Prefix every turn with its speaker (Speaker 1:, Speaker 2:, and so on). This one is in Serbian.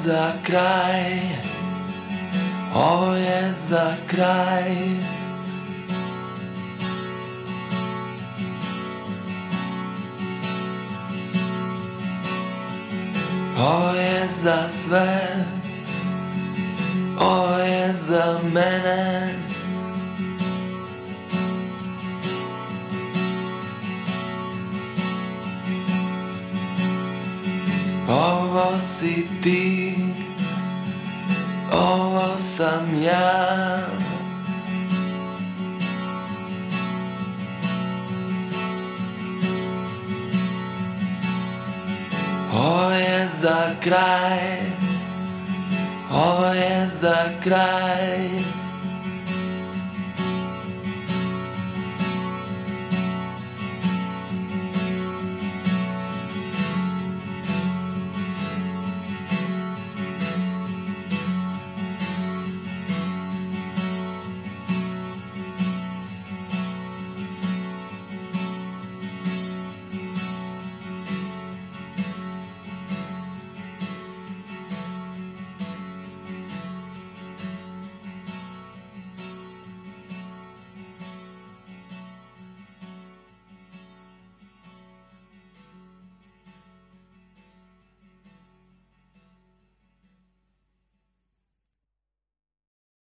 Speaker 1: za kraj, ovo je za kraj. Ovo je za sve, ovo je za mene. Ovo si ti, ovo sam ja. Ovo je za kraj, ovo je za kraj.